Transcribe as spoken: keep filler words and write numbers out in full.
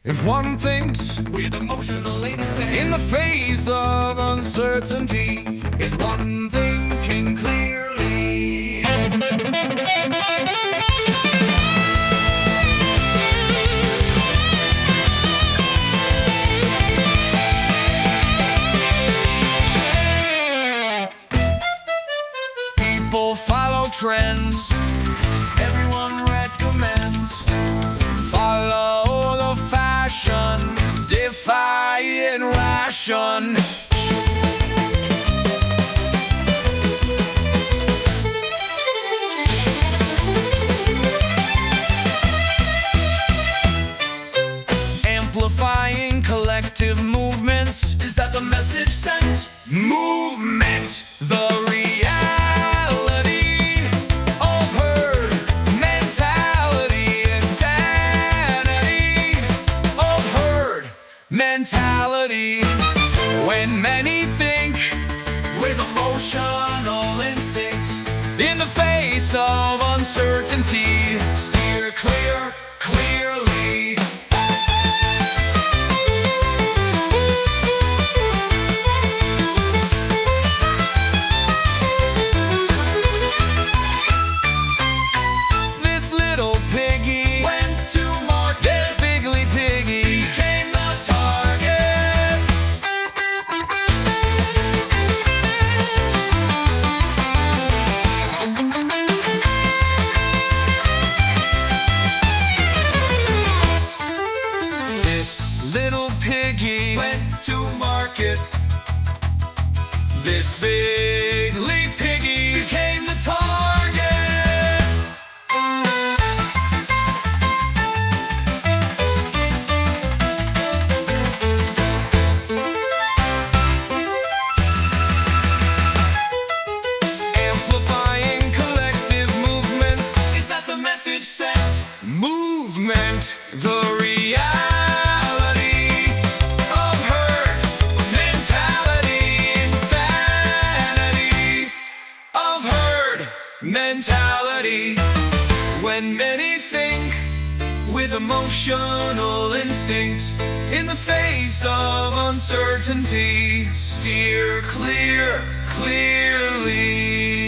If one thinks with emotional instinct in the face of uncertainty, is one thinking clearly. people follow trends. Everyone recommends Follow the fashion, defying ration. Amplifying collective movements. Is that the message sent? Movement, the reality of herd mentality, insanity of herd mentality. When many think with emotional instinct in the face of uncertainty, steer clear, clearly. this little piggy Went to market, this bigly piggy became the target. this little piggy Went to market, this bigly piggy became the target. amplifying collective movements. Is that the message sent? Movement, the reality of herd mentality, insanity of herd mentality. When many think with emotional instinct in the face of uncertainty, steer clear, clearly.